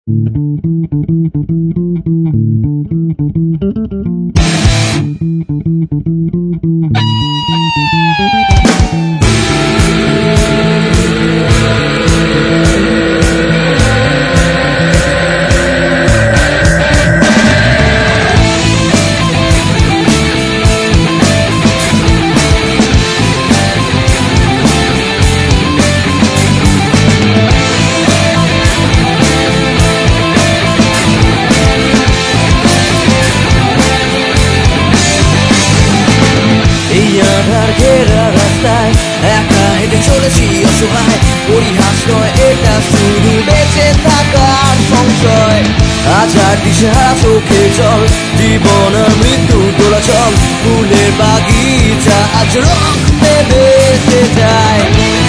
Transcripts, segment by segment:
ঘেরা রাস্তায় একা হেঁটে চলেছি অসহায়, পরিহাস নয় এটা শুধু বেঁচে থাকার সংশয়। হাজার দিশাহারা চোখে জল, জীবন আর মৃত্যু দোলাচল, ফুলের বাগিচা আজ রক্তে ভেসে যায়।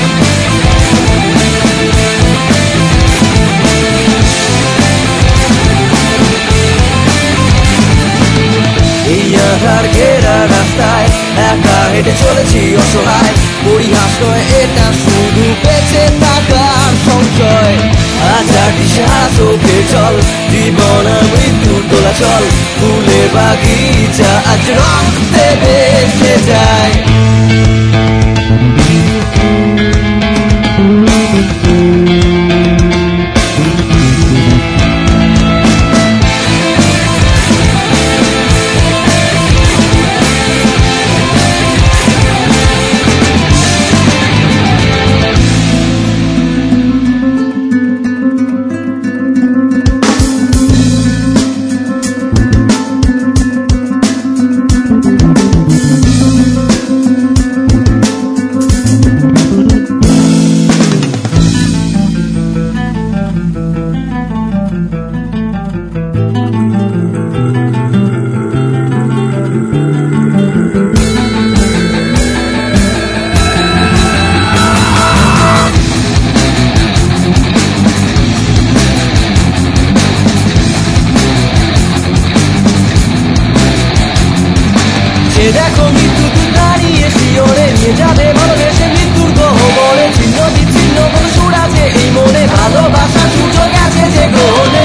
আধার ঘেরা রাস্তায় একা হেঁটে চলেছি অসহায়, পরিহাস নয় এটা শুধু বেঁচে থাকার সংশয়। হাজার দিশাহারা চোখে চল, জীবন আর মৃত্যুর দোলাচল, ফুলের বাগিচা আজ রক্তে ভেসে যায়। দেখো মৃত্যু দাঁড়িয়ে শিওরে নিয়ে যাবে ভালোবেসে মৃত্যুর গহ্বরে, ছিন্ন বিচ্ছিন্ন কোন সুর আছে এই মনে, ভালোবাসা সুযোগ আছে যে গ্রহণে।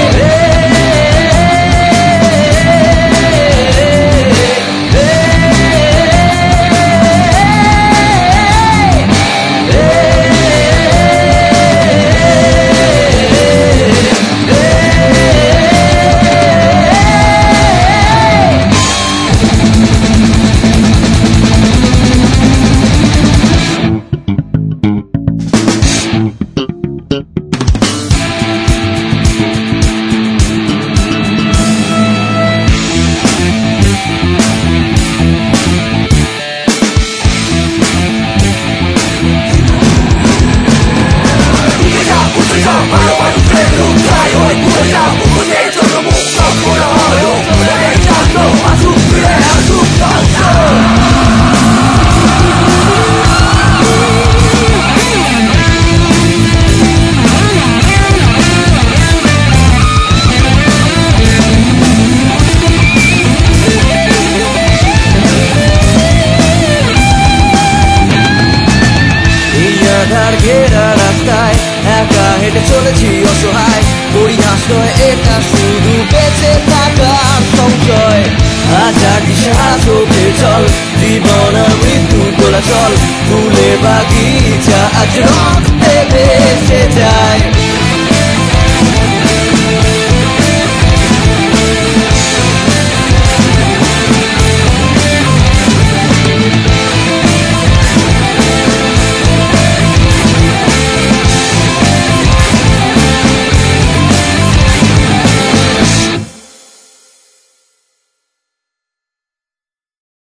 আধার ঘেরা রাস্তায় একা হেঁটে চলেছি অসহায়, পরিহাস নয় এটা শুধু বেঁচে থাকার সংশয়। হাজার দিশাহারা চোখে চল, জীবন আর মৃত্যু দোলাচল, ফুলের বাগিচা আজ রক্তে ভেসে